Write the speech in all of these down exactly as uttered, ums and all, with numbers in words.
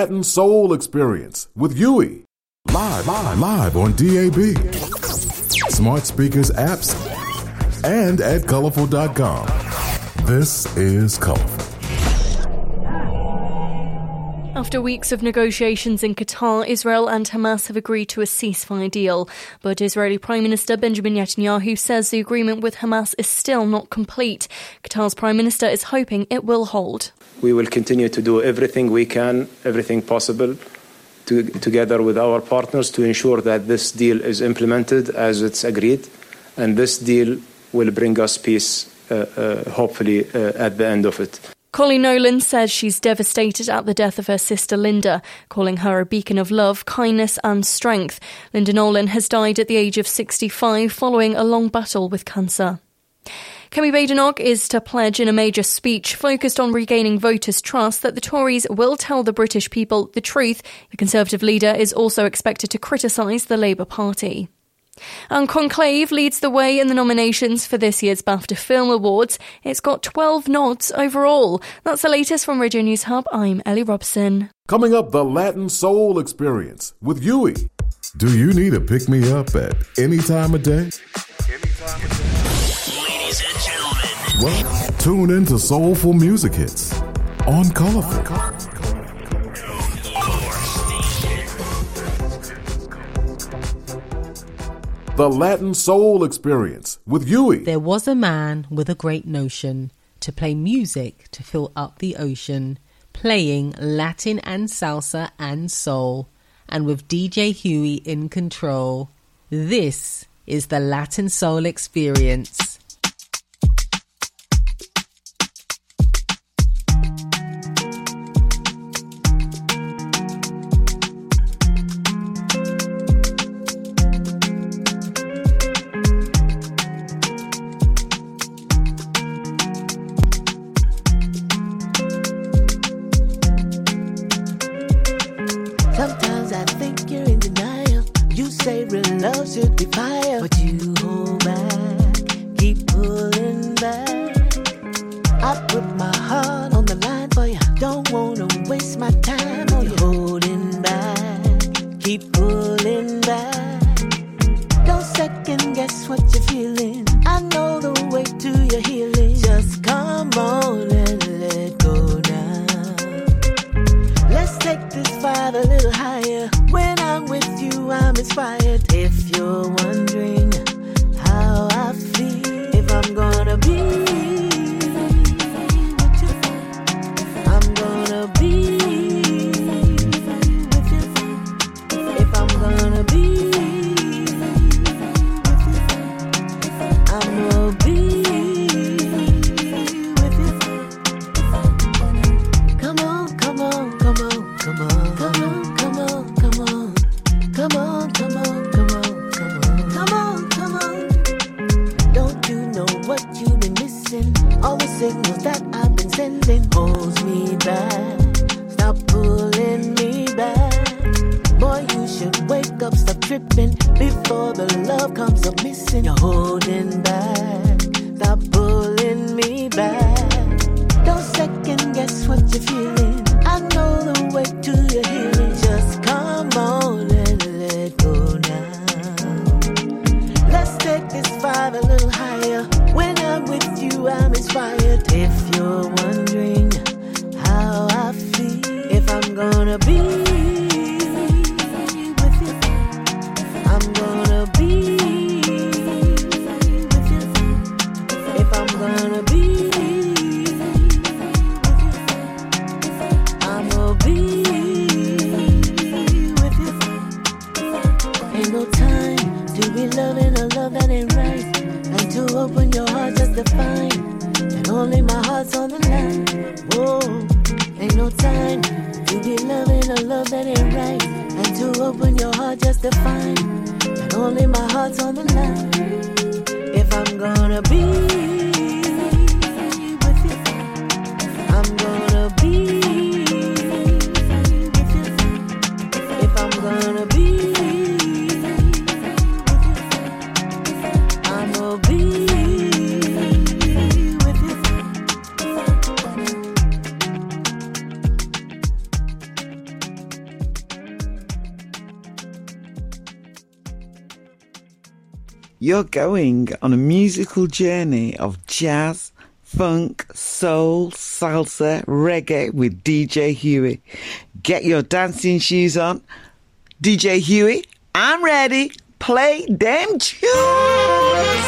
Latin Soul Experience with Yui. Live, live, live on D A B, smart speakers, apps, and at colorful dot com. This is Colorful. After weeks of negotiations in Qatar, Israel and Hamas have agreed to a ceasefire deal. But Israeli Prime Minister Benjamin Netanyahu says the agreement with Hamas is still not complete. Qatar's Prime Minister is hoping it will hold. We will continue to do everything we can, everything possible, to, together with our partners to ensure that this deal is implemented as it's agreed. And this deal will bring us peace, uh, uh, hopefully, uh, at the end of it. Colleen Nolan says she's devastated at the death of her sister Linda, calling her a beacon of love, kindness and strength. Linda Nolan has died at the age of sixty-five following a long battle with cancer. Kemi Badenoch is to pledge in a major speech focused on regaining voters' trust that the Tories will tell the British people the truth. The Conservative leader is also expected to criticise the Labour Party. And Conclave leads the way in the nominations for this year's BAFTA Film Awards. It's got twelve nods overall. That's the latest from Radio News Hub. I'm Ellie Robson. Coming up, the Latin Soul Experience with Yui. Do you need a pick-me-up at any time of day? Ladies and gentlemen. Well, tune in to Soulful Music Hits on Colorful. The Latin Soul Experience with Yui. There was a man with a great notion to play music to fill up the ocean, playing Latin and salsa and soul, and with D J Huey in control. This is the Latin Soul Experience. Sometimes I think you're in denial. You say real love should be fire, but you hold back, keep pulling back. I put my heart on the line for you. Don't wanna waste my time on you. Holding back, keep pulling back. Don't second guess what you're feeling. I know the way to your healing. Just come on and let go now. Let's take this vibe a little higher. When I'm with you, I'm inspired. If you're wondering how I feel, if I'm gonna be with you, I'm gonna be with you. If I'm gonna be with you, I'm gonna be with you. Come on, come on, come on, come on, come on, come on, come on, come on, come on, come on, come on, come on, come on. Don't you know what you've been missing? All the signals that I've been sending holds me back. Stop pulling me back. Boy, you should wake up, stop tripping before the love comes up missing. You're holding back. Stop pulling me back. Don't second guess what you're feeling. I know the way to your healing. Just come on and let go now. Let's take this vibe a little higher. When I'm with you, I'm inspired. If you're wondering how I feel, if I'm gonna be with you, I'm gonna be with you. If I'm gonna be be with you. Ain't no time to be loving a love that ain't right, and to open your heart just to find that only my heart's on the line. Whoa, ain't no time to be loving a love that ain't right, and to open your heart just to find that only my heart's on the line. If I'm gonna be with you, I'm gonna be. I'm gonna be with you. I'm gonna be with you. You're going on a musical journey of jazz, funk, soul, salsa, reggae with D J Huey. Get your dancing shoes on. D J Huey, I'm ready. Play them tunes.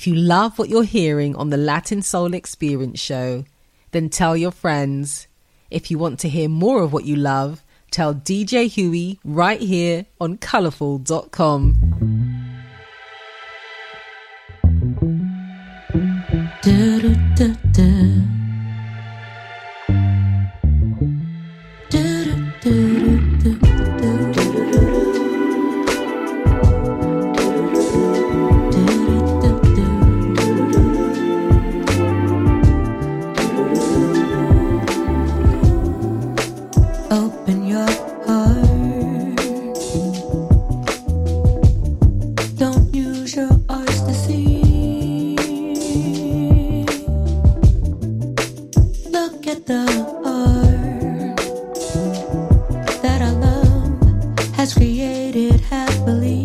If you love what you're hearing on the Latin Soul Experience show, then tell your friends. If you want to hear more of what you love, tell D J Huey right here on colourful dot com. Do, do, do, do. Do, do, do, do, do, do. Open your heart. Don't use your eyes to see. Look at the art that our love has created happily.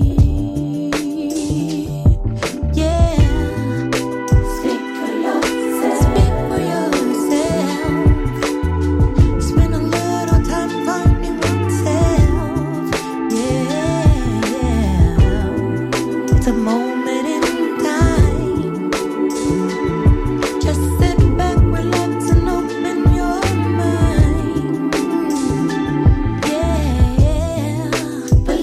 But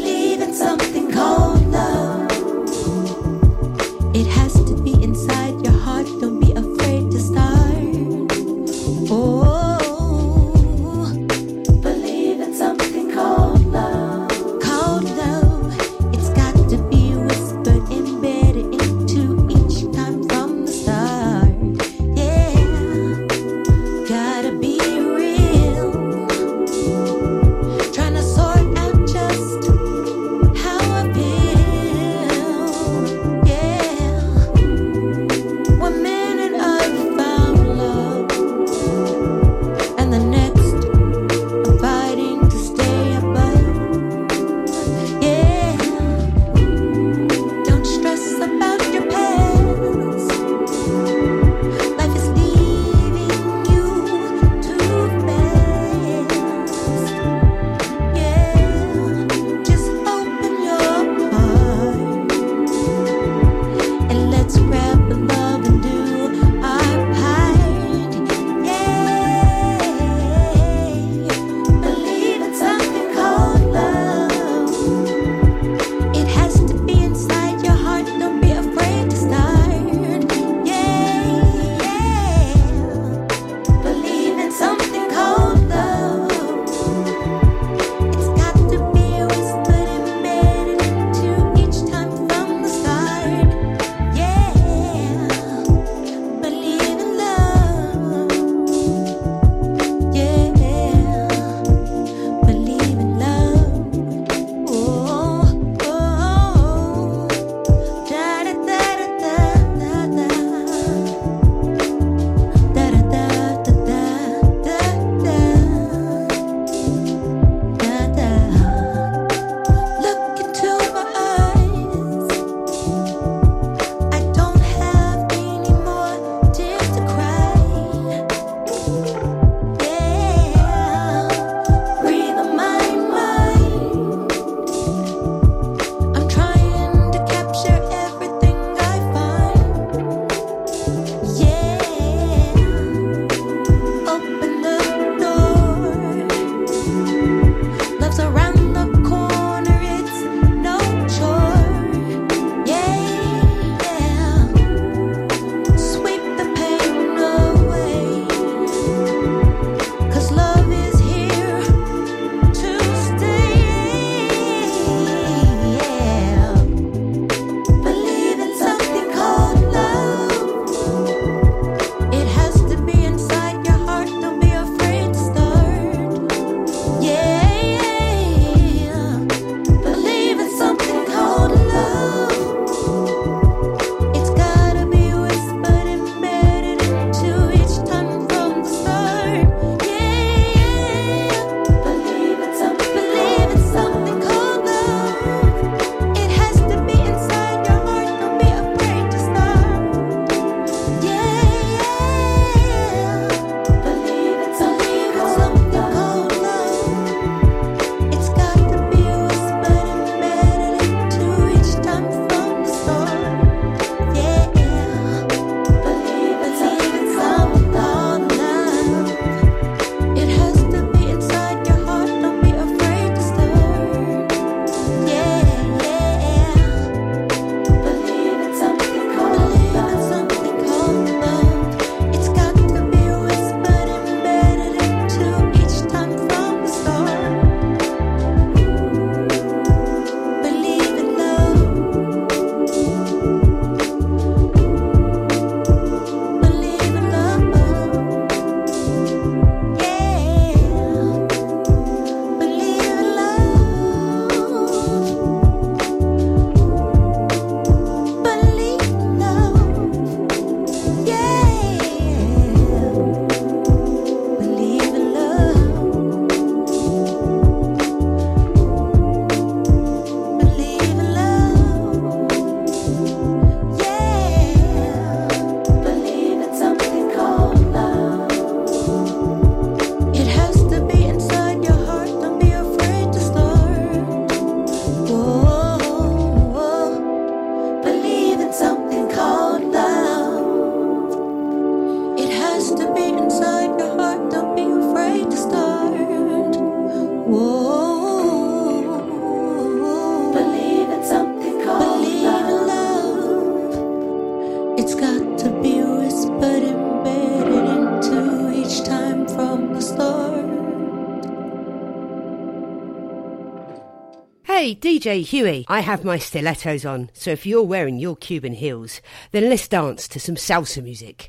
Hey, D J Huey, I have my stilettos on, so if you're wearing your Cuban heels, then let's dance to some salsa music.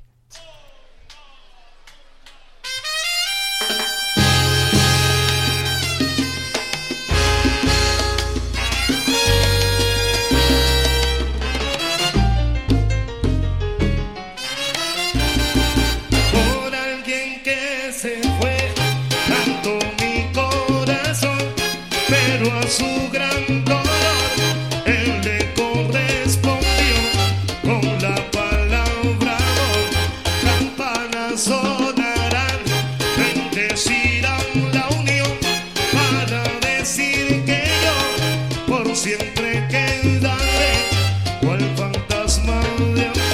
Su gran dolor, él le correspondió con la palabra amor. Campanas sonarán, bendecirán la unión para decir que yo por siempre quedaré cual fantasma de amor.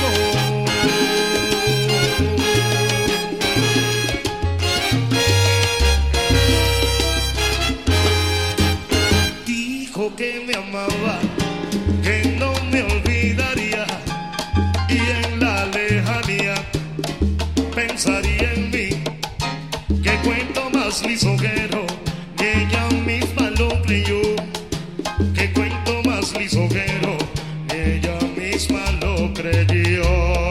Que me amaba, que no me olvidaría, y en la lejanía pensaría en mí. Que cuento más lisonjero, ni ella misma lo creyó. Que cuento más lisonjero, ni ella misma lo creyó.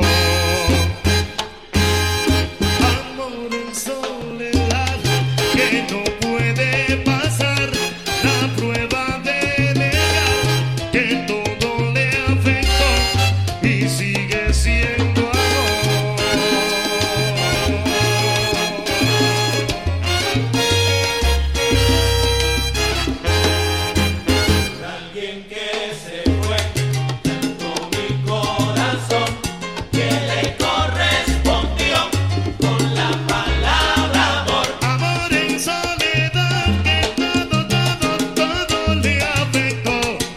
Amor en soledad, que no puede pasar la prueba que todo le afectó y sigue siendo amor. Alguien que se fue, tanto mi corazón, que le correspondió con la palabra amor. Amor en soledad, que todo, todo, todo le afectó.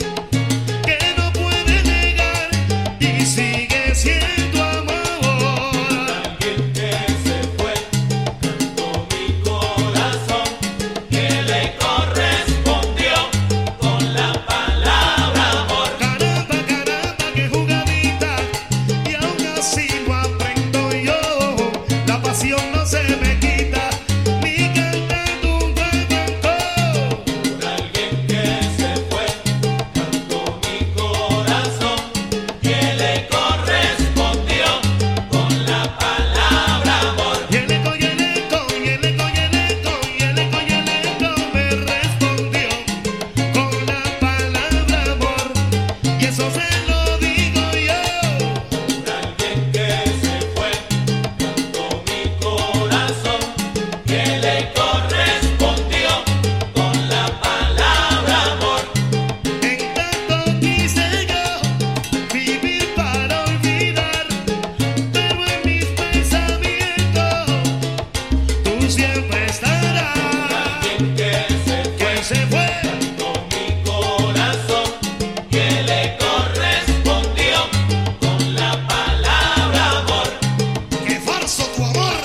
Sigue siendo amor. Alguien que se fue, cantó mi corazón, que le correspondió con la palabra amor. Caramba, caramba, qué jugadita, y aún así lo aprendo yo. La pasión no se me quita, ni cantando un guaguancó. Por alguien que se fue, cantó mi corazón, que le correspondió con la palabra amor. Y el eco, y el eco, y el eco, y el eco, y el eco, y el eco me respondió con la palabra amor. Y eso se lo digo yo. Por alguien que se fue, cantó mi corazón, que le correspondió con la palabra amor. En tanto quise yo vivir para olvidar, pero en mis pensamientos tú siempre estarás. Alguien que se fue, que se fue, cantó mi corazón, que le correspondió con la palabra amor. ¡Qué falso tu amor!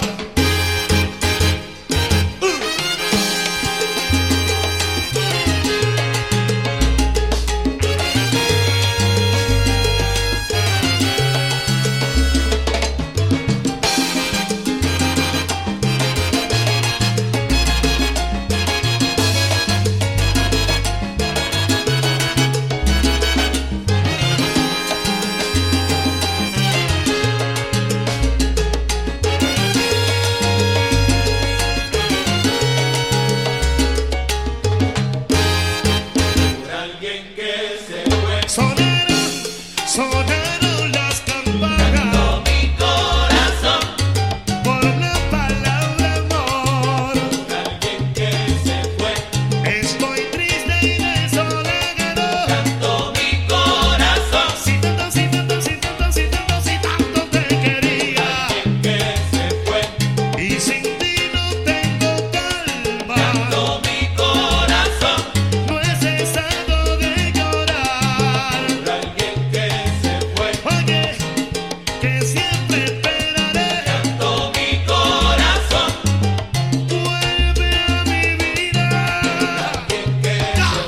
Por alguien que se fue, sonaron, sonaron las campanas. Cantó mi corazón por la palabra amor. Por alguien que se fue, estoy triste y desolado. Cantó mi corazón. Si tanto, si tanto, si tanto, si tanto, si tanto te quería. Alguien que se fue, y sin ti no tengo calma. Cantó mi corazón, no he cesado de llorar. Por alguien que se fue, oye, que siempre esperaré. Cantó mi corazón, vuelve a mi vida. Alguien que se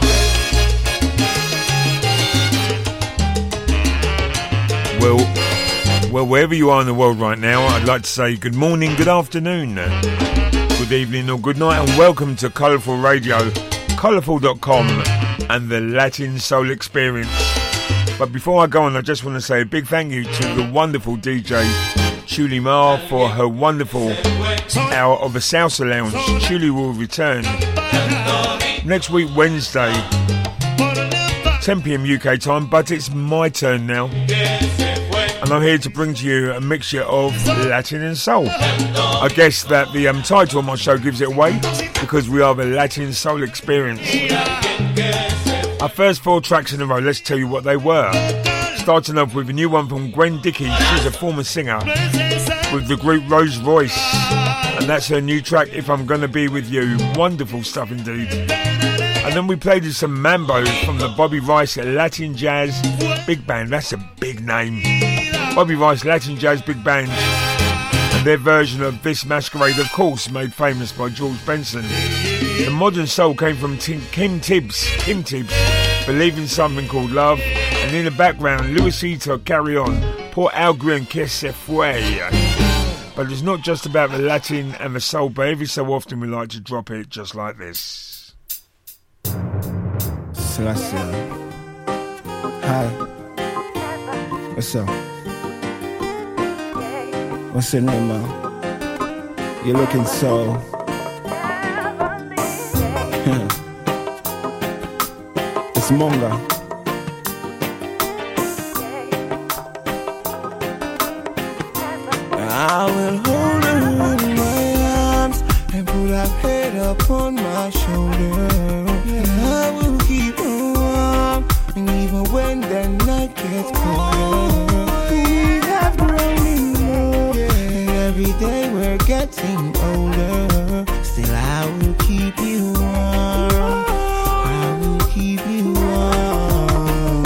fue. Well, well, wherever you are in the world right now, I'd like to say good morning, good afternoon, good evening or good night, and welcome to Colourful Radio, colourful dot com and the Latin Soul Experience. But before I go on, I just want to say a big thank you to the wonderful D J Chuli Mar for her wonderful hour of the Salsa Lounge. Chuli will return next week, Wednesday, ten p.m. U K time, but it's my turn now. And I'm here to bring to you a mixture of Latin and soul. I guess that the um, title of my show gives it away, because we are the Latin Soul Experience. Our first four tracks in a row, let's tell you what they were. Starting off with a new one from Gwen Dickey. She's a former singer with the group Rose Royce, and that's her new track, If I'm Gonna Be With You. Wonderful stuff indeed. And then we played you some Mambo from the Bobby Rice Latin Jazz Big Band. That's a big name. Bobby Rice Latin Jazz Big Band, and their version of This Masquerade, of course, made famous by George Benson. The modern soul came from Tim, Kim Tibbs, Kim Tibbs, Believe in Something Called Love, and in the background, Luisito, Carry On, Por Algo en Que Se Fue. But it's not just about the Latin and the soul, but every so often we like to drop it just like this. Selassie. Hi. What's up? What's your name, man? You're looking so... It's Monga. I will hold her in my arms and put her head up on my shoulder. And I will keep her warm, and even when the night gets colder. We have grown in love, and every day we're getting older. Still I will keep you warm, I will keep you warm.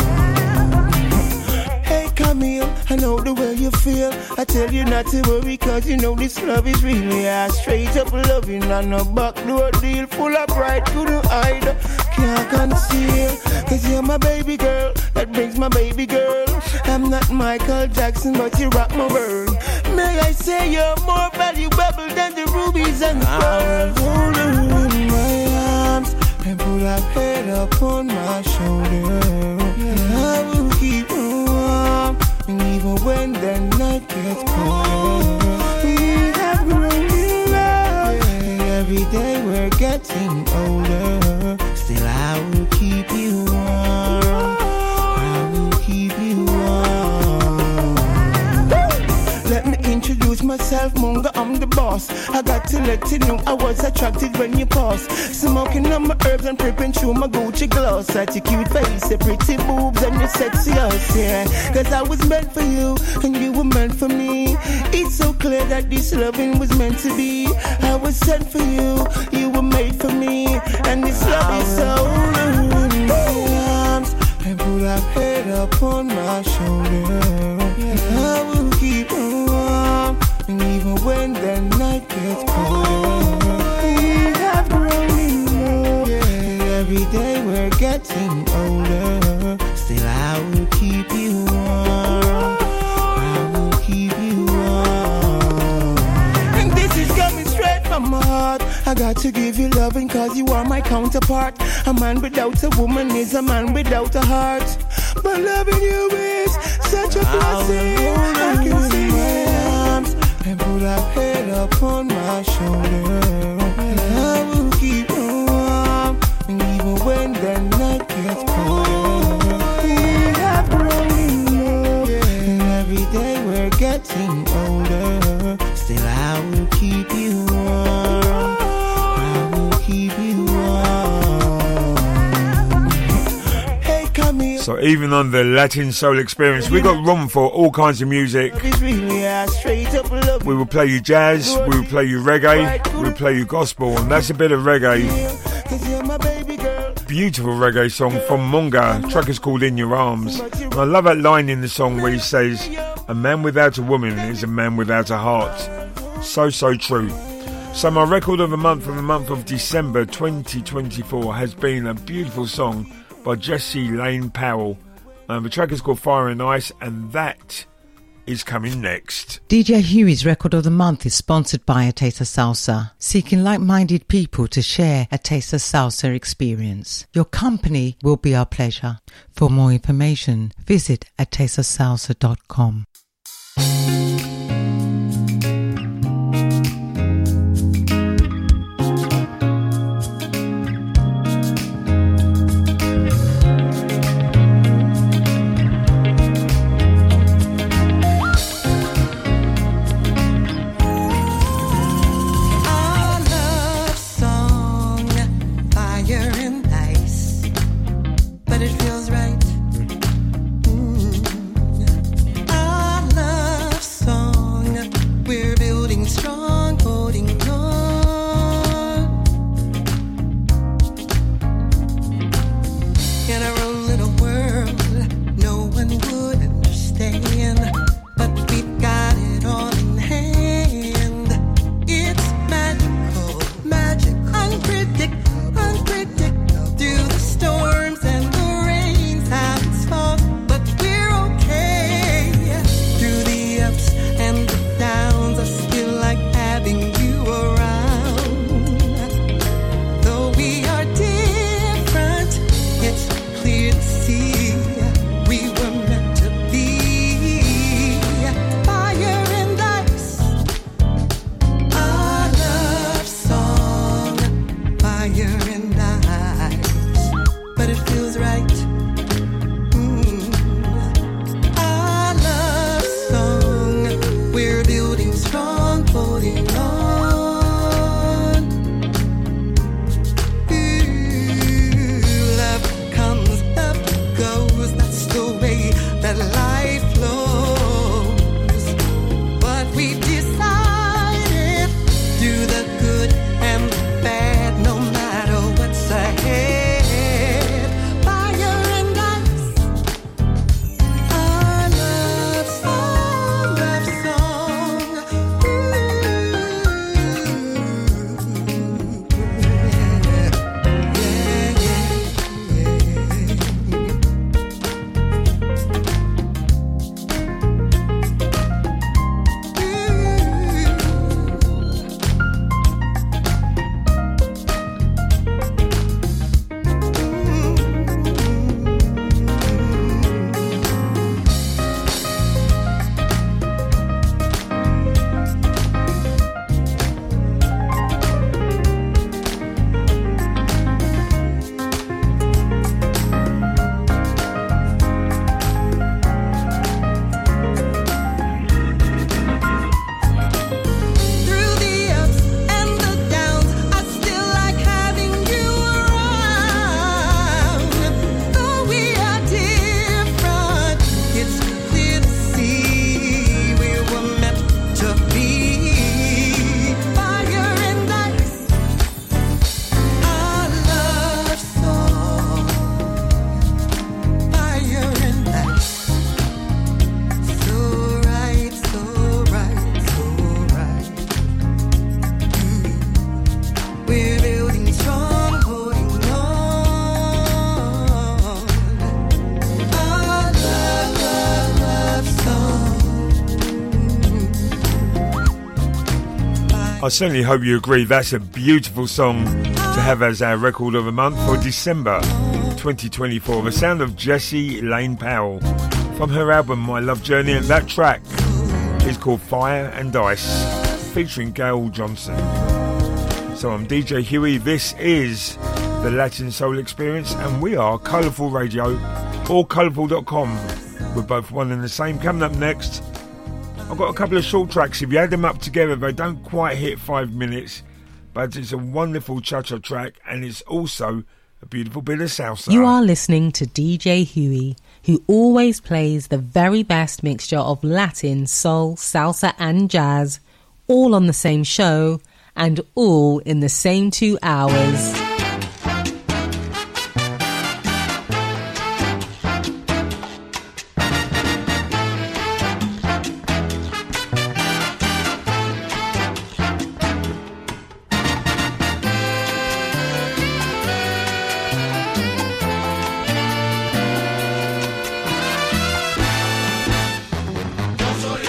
Hey Camille, I know the way you feel. I tell you not to worry, cause you know this love is really a straight up loving and a backdoor deal, full of pride, couldn't hide, can't conceal. Cause you're my baby girl, that brings my baby girl. I'm not Michael Jackson, but you rock my world. May I say you're more valuable than the rubies and the pearls. I'll hold her in my arms and put her head up on my shoulder. And I will keep her warm, and even when the night gets colder. We have grown in love, and every day we're getting older. Still I will keep you warm, I will keep you warm. Let me introduce myself, Monga, I'm the boss. I got to let you know I was attracted when you pass. Smoking on my herbs and prepping through my Gucci gloss. At your cute face, your pretty boobs and your sexy ass, yeah. Cause I was meant for you, and you were meant for me. It's so clear that this loving was meant to be. I was sent for you, you were made for me. And this love is so in my arms and put her head up on my shoulder. And I will keep her warm, and even when the night gets colder. We have grown in love, and every day we're getting older. Still I will keep you warm, I will keep you warm. And this is coming straight from my heart. I got to give you loving cause you are my counterpart. A man without a woman is a man without a heart. But loving you is such a blessing. I can see my arms and put her head up on my shoulder. And I will keep her warm, and even when the night gets colder. We have grown in love, and every day we're getting older. Still I will keep you warm, I will keep you warm. Hey Camille. So even on the Latin Soul Experience, we got room for all kinds of music. We will play you jazz, we will play you reggae, we will play you gospel, and that's a bit of reggae. Beautiful reggae song from Monga. The track is called In Your Arms. And I love that line in the song where he says, a man without a woman is a man without a heart. So, so true. So my record of the month for the month of December twenty twenty-four has been a beautiful song by Jesse Lane Powell. Um, the track is called Fire and Ice, and that is coming next. D J Huey's Record of the Month is sponsored by A Taste of Salsa, seeking like-minded people to share a Taste of Salsa experience. Your company will be our pleasure. For more information, visit a taste of salsa dot com. I certainly hope you agree that's a beautiful song to have as our record of the month for December twenty twenty-four. The sound of Jessie Lane Powell from her album My Love Journey, and that track is called Fire and Ice featuring Gail Johnson. So I'm D J Huey, this is the Latin Soul Experience, and we are Colourful Radio or colourful dot com. We're both one and the same. Coming up next, I've got a couple of short tracks. If you add them up together, they don't quite hit five minutes, but it's a wonderful cha-cha track, and it's also a beautiful bit of salsa. You are listening to D J Huey, who always plays the very best mixture of Latin, soul, salsa and jazz, all on the same show, and all in the same two hours. Yo soy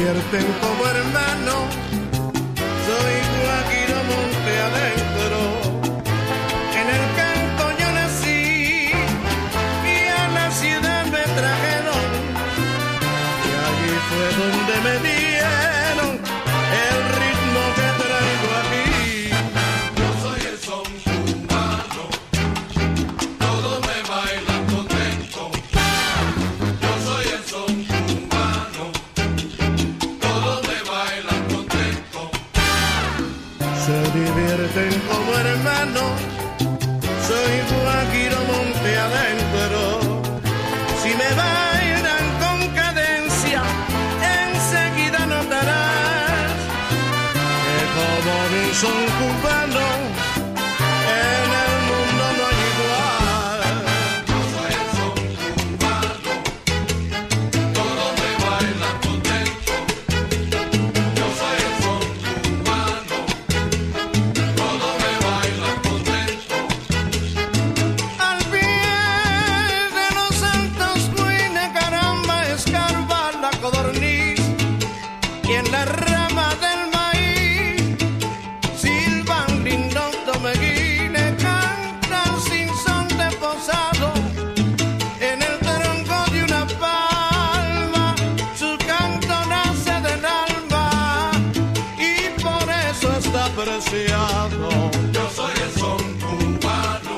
divierten como hermanos. Soy guajiro monte adentro. En el campo yo nací y a la ciudad me trajeron. Y allí fue donde me dieron el ritmo que traigo aquí. Yo soy el son cubano, todos me bailan contento. Yo soy el son cubano, todos me bailan contento. Se divierten como hermanos. Soy guajiro monte adentro. Si me bailan con cadencia, enseguida notarás que como mi son cubano, en el mundo no hay igual. Yo soy el son cubano, todos me bailan contento. Yo soy el son cubano, todos me bailan contento. Al pie de los santos cuine, caramba, escarba la codorniz, y en la rama del maíz silban lindos tomeguines, cantan sin son de posado. En el tronco de una palma su canto nace del alma, y por eso está apreciado. Yo soy el son cubano.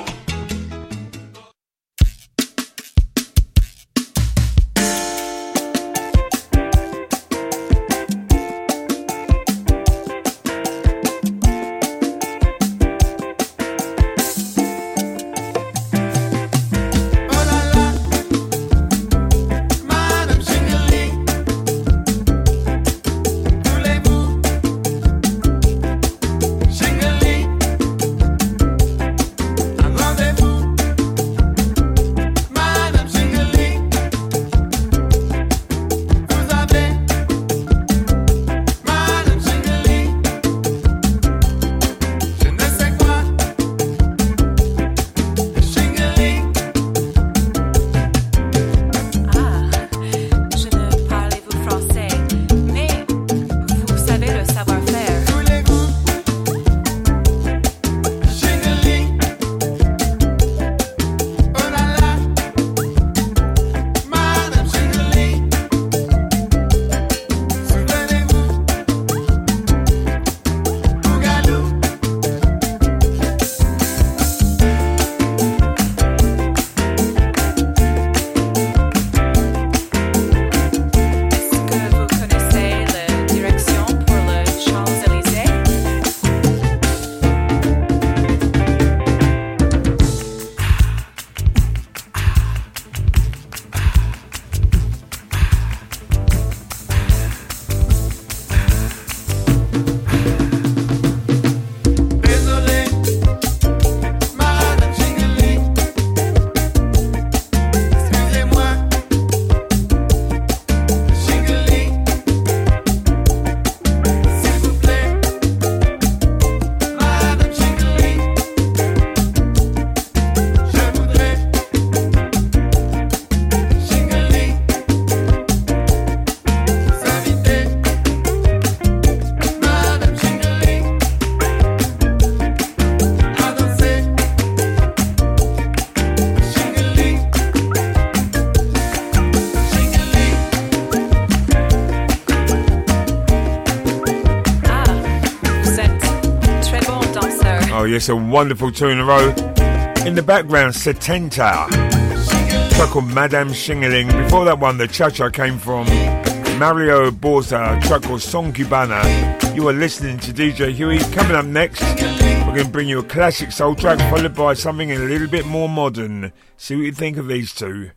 Madame Chingaling, voulez-vous Chingaling, un rendez-vous. Madame Chingaling, vous avez Madame Chingaling, je ne sais quoi. Chingaling. Ah, je ne parlez-vous français, mais vous savez le savoir-faire. Voulez-vous Chingaling, oh là là, Madame Chingaling, souvenez-vous, Bougalou. Est-ce que vous connaissez la direction pour le Champs-Élysées? Désolé, Madame Chingaling, excusez-moi, Chingaling, s'il vous plaît, Madame Chingaling, je voudrais, Chingaling, vous inviter, Madame Chingaling, à danser, Chingaling, Chingaling. Ah, vous êtes très bon danseur. Oh, yes, a wonderful two in a row. In the background, Setenta, track called Madame Chingaling. Before that one, the cha-cha came from Mario Borza, track called Son Cubana. You are listening to D J Huey. Coming up next, we're going to bring you a classic soul track followed by something a little bit more modern. See what you think of these two.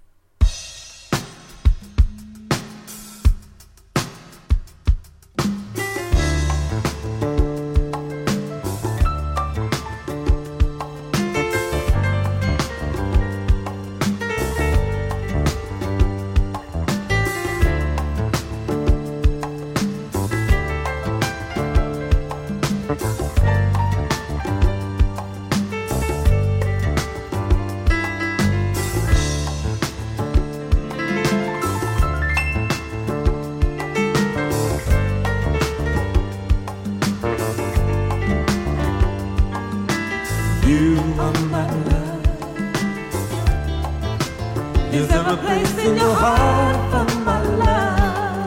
Is there a place in your heart for my love?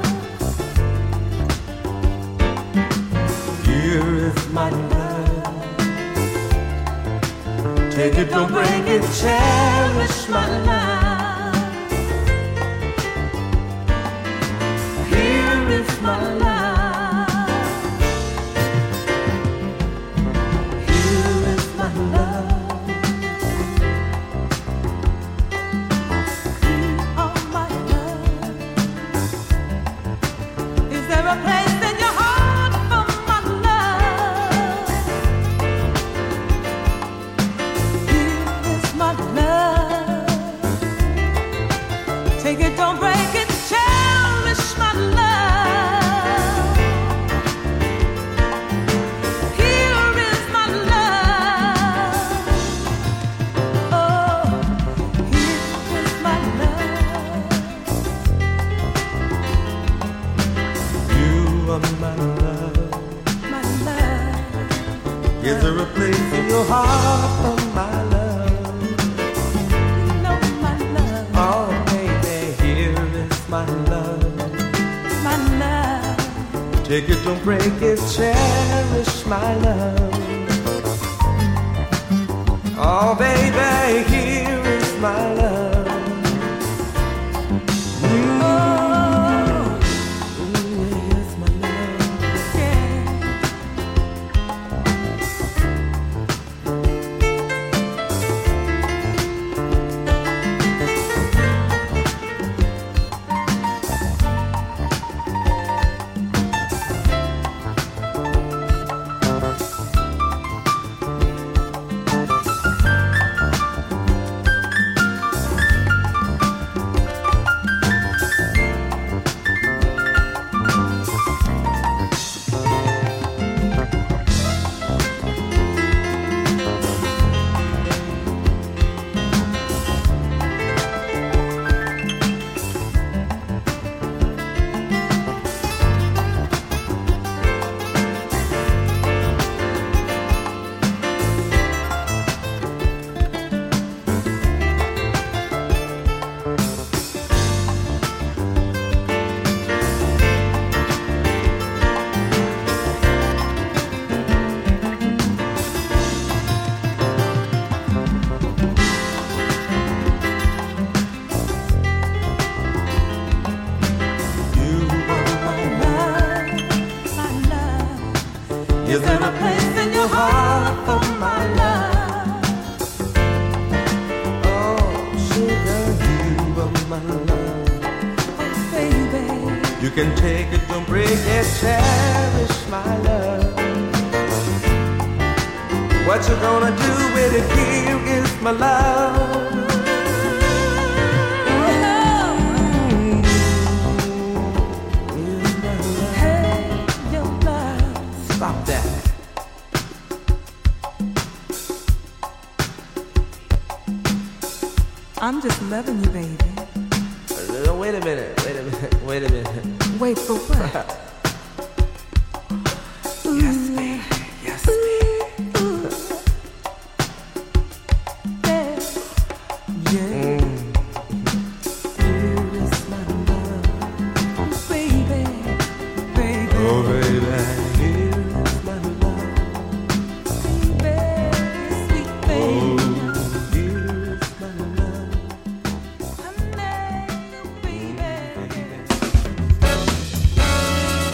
Here is my love. Take it, don't break it, cherish my love. Here is my love. Here is my love. You are my love. Is there a place in your heart for my love? Here is my love. Take it, don't break it, cherish my love. Here is my love. Oh, here is my love. You are my love. My love. Is there a place in your heart for my love? No, my love. Oh, baby, here is my love. My love. Take it, don't break it, cherish my love. Oh, baby, here is my love. Mm. Oh, here's my love. Yeah. Is there a place in your heart for my love? Oh, sugar, you are my love. Oh, baby. You can take it, don't break it, cherish my love. What you gonna do with it? Here is my love. Stop that. I'm just loving you, baby. No, wait a minute, wait a minute, wait a minute. Wait for what? Yes, baby, yes, baby. Yeah. Mm. Here is my love, baby, baby. Oh, baby, here is my love. Baby, sweet baby. Oh, here is my love. Honey, baby.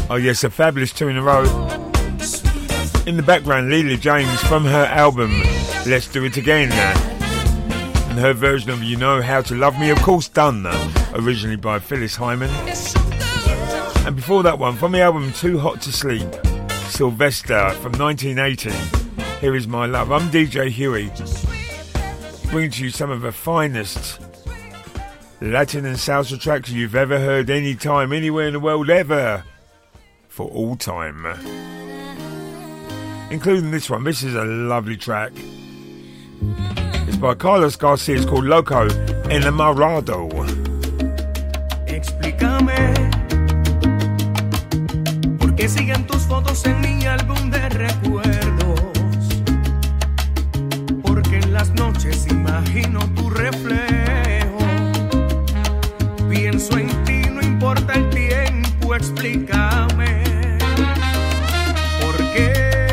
Oh yes, a fabulous two in a row. In the background, Leela James from her album Let's Do It Again, and her version of You Know How to Love Me, of course done originally by Phyllis Hyman. And before that one, from the album Too Hot to Sleep, Sylvester from nineteen eighty, Here Is My Love. I'm D J Huey, bringing to you some of the finest Latin and salsa tracks you've ever heard any time, anywhere in the world, ever, for all time. Including this one. This is a lovely track. It's by Carlos Garcia. It's called Loco Enamorado. Explícame por qué siguen tus fotos en mi álbum de recuerdos. Porque en las noches imagino tu reflejo. Pienso en ti, no importa el tiempo. Explícame por qué.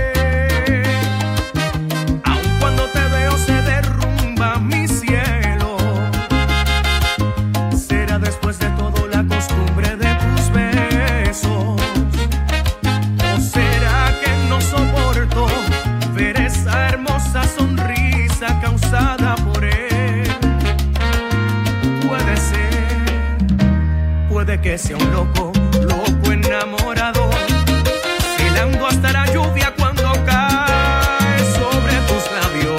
Mi cielo, será después de todo la costumbre de tus besos, o será que no soporto ver esa hermosa sonrisa causada por él. Puede ser, puede que sea un loco, loco enamorado, celando hasta la lluvia cuando cae sobre tus labios.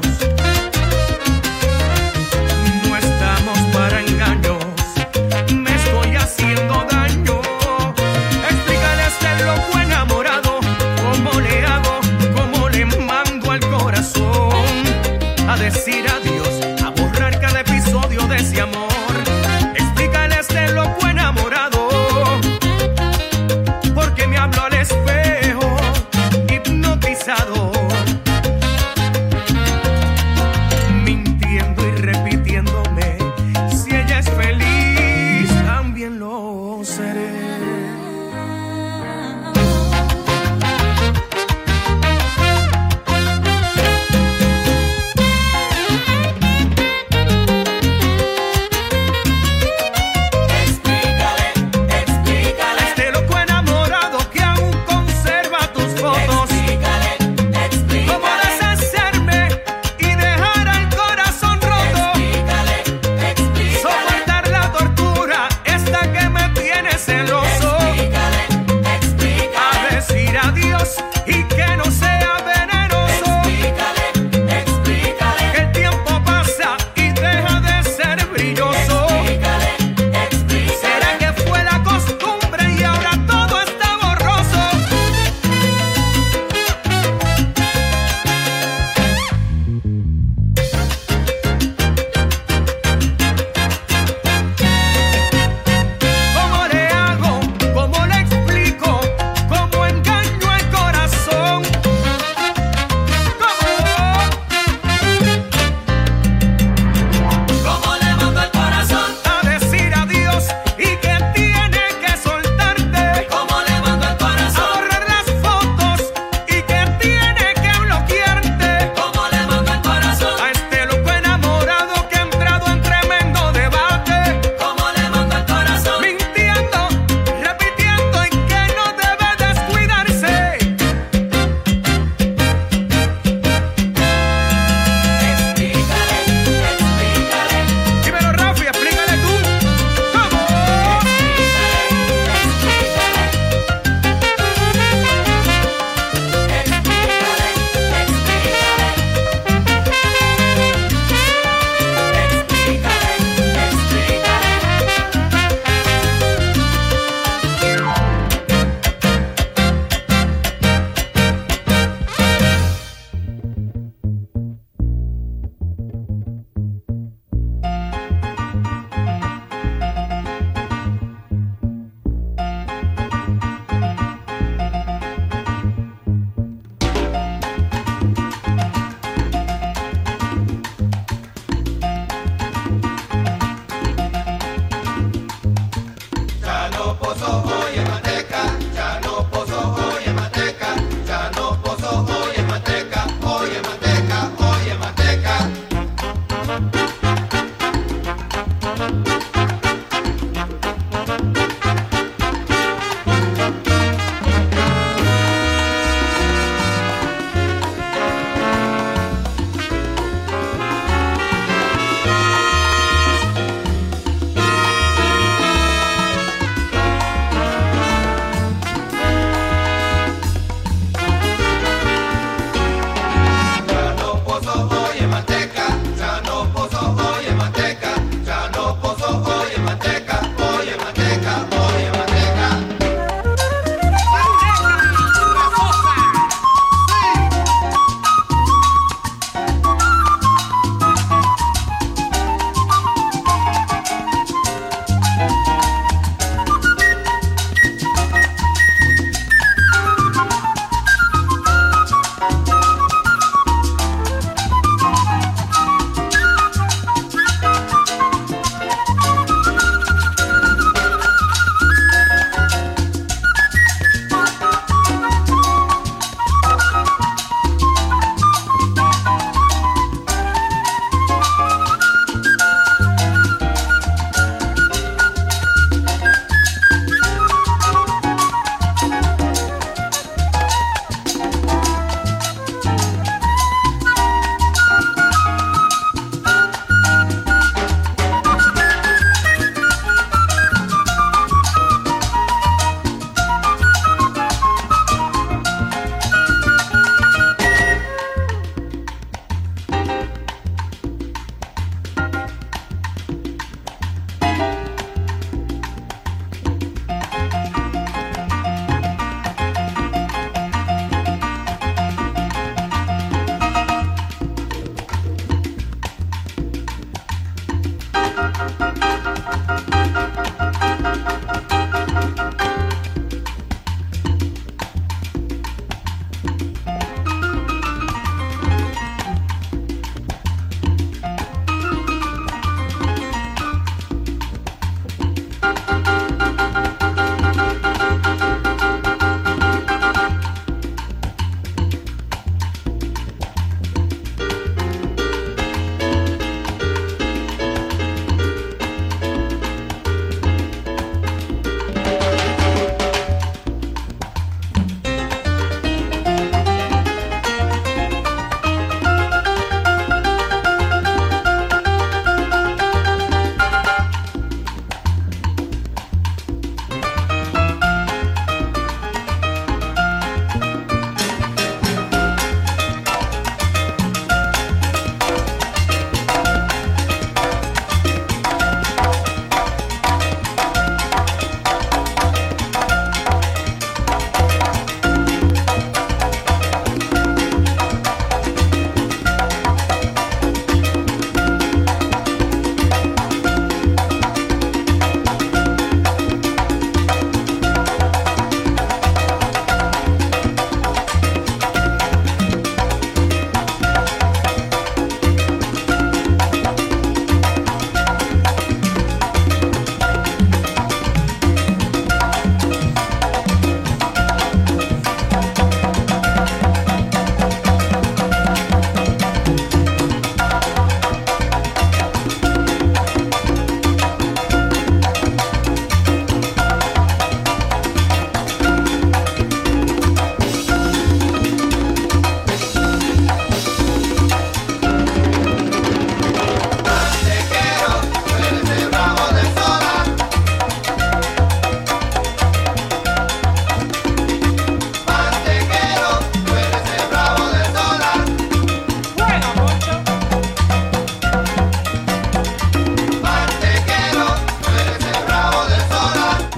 Decir adiós, a borrar cada episodio de ese amor. Explícale a este loco enamorado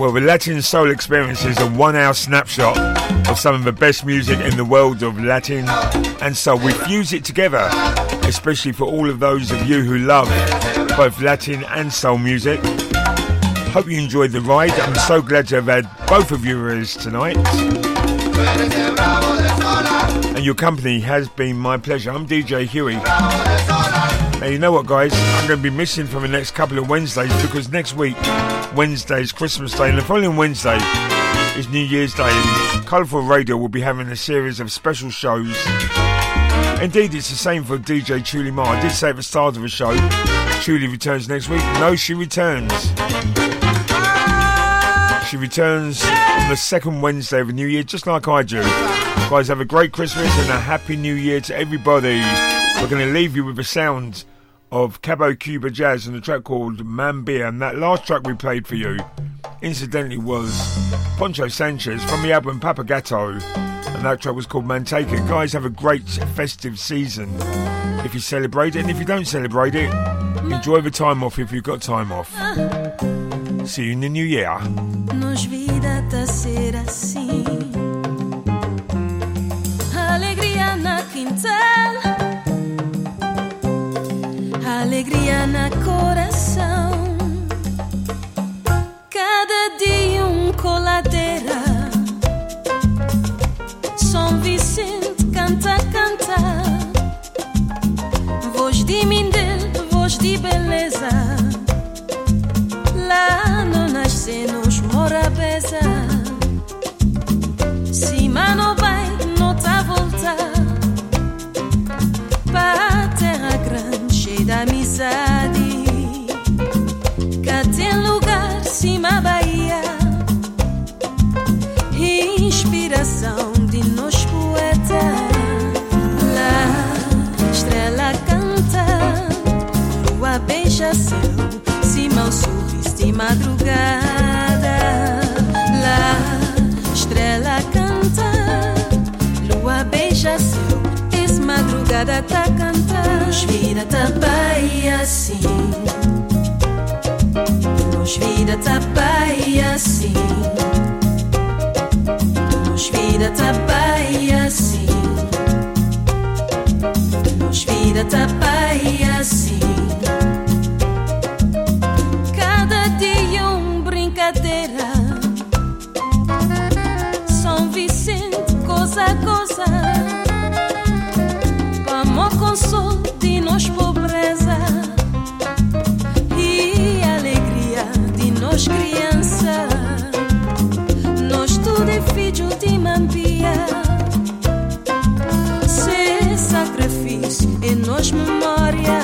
Well, the Latin Soul Experience is a one-hour snapshot of some of the best music in the world of Latin and soul. We fuse it together, especially for all of those of you who love both Latin and soul music. Hope you enjoyed the ride. I'm so glad to have had both of you as tonight. And your company has been my pleasure. I'm D J Huey. Now, you know what, guys? I'm going to be missing for the next couple of Wednesdays because next week, Wednesday is Christmas Day, and the following Wednesday is New Year's Day. And Colourful Radio will be having a series of special shows. Indeed, it's the same for D J Chuli Ma. I did say at the start of the show, Chuli returns next week. No, she returns. She returns on the second Wednesday of the New Year, just like I do. Guys, have a great Christmas and a Happy New Year to everybody. We're going to leave you with the sound of Cabo Cuba Jazz and a track called Mambia. And that last track we played for you, incidentally, was Poncho Sanchez from the album Papagato. And that track was called Manteca. Guys, have a great festive season if you celebrate it. And if you don't celebrate it, enjoy the time off if you've got time off. See you in the new year. Nos vida tá ser assim, alegria na quintal, alegria na coração. Cada dia um coladeira. São Vicente canta, canta. Voz de Mindel, voz de beleza. Lá no nasce nos mora beza. Se mano vai, não tá volta. Pra terra grande, cheia de amizade. Cá tem lugar, cima Bahia. Inspiração de nós poeta. Lá, estrela canta. Lua beija céu, cima o sorriso de madrugada. Lá, estrela canta. Lua beija céu, esse madrugada tá cantando. Nos vida tá Bahia assim. Nos vida tá Bahia assim. Nos vida tá Bahia assim. Nos vida tá Bahia assim. Cada dia um brincadeira. São Vicente, coisa, coisa. Vamos consolo de nós pobreza e alegria de nós criança. Nós tudo é filho de Mambia. Se sacrifício é nós memória.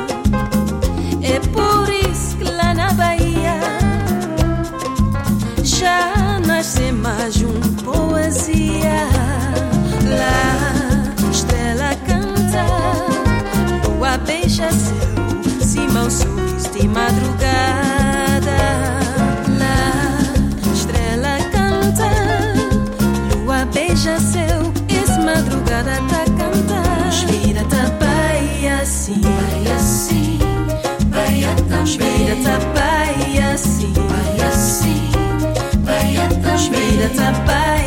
É por isso que lá na Bahia já nasce mais um poesia. Lá, estrela canta, lua beija céu, cima o sorriso de madrugada. Lá, estrela canta, lua beija céu, esse madrugada tá cantando. Nos vida tá Bahia assim, Bahia assim, Bahia também. Nos vida tá Bahia assim, Bahia assim, Bahia também. Nos vida tá Bahia.